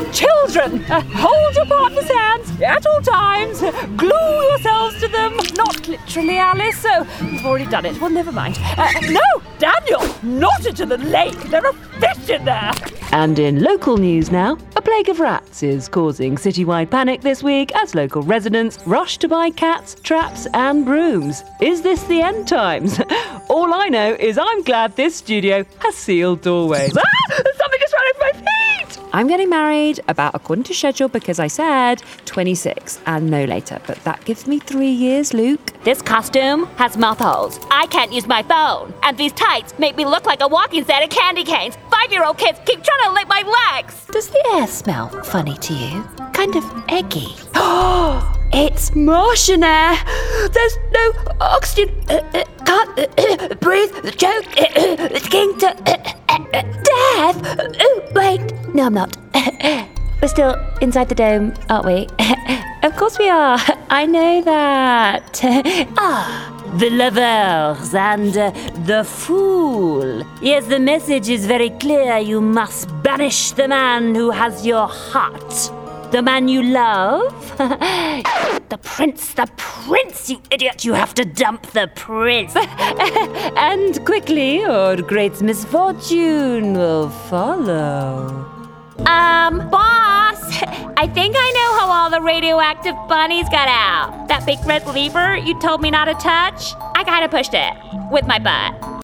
Children, hold your partner's hands at all times. Glue yourselves to them. Not literally, Alice. So you've already done it. Well, never mind. No, Daniel, not into the lake. There are fish in there. And in local news now, a plague of rats is causing citywide panic this week as local residents rush to buy cats, traps and brooms. Is this the end times? All I know is I'm glad this studio has sealed doorways. Something is running my feet! I'm getting married about according to schedule because I said 26 and no later, but that gives me 3 years, Luke. This costume has mouth holes. I can't use my phone. And these tights make me look like a walking set of candy canes. 5-year-old kids keep trying to lick my legs. Does the air smell funny to you? Kind of eggy. It's Martian air. There's no oxygen. Can't breathe. Choke. Skin to death. Wait. No, I'm not. We're still inside the dome, aren't we? Of course we are. I know that. The lovers and the fool. Yes, the message is very clear. You must banish the man who has your heart. The man you love? The prince, you idiot! You have to dump the prince! And quickly, or great misfortune will follow. Boss! I think I know how all the radioactive bunnies got out. That big red lever you told me not to touch? I kinda pushed it with my butt.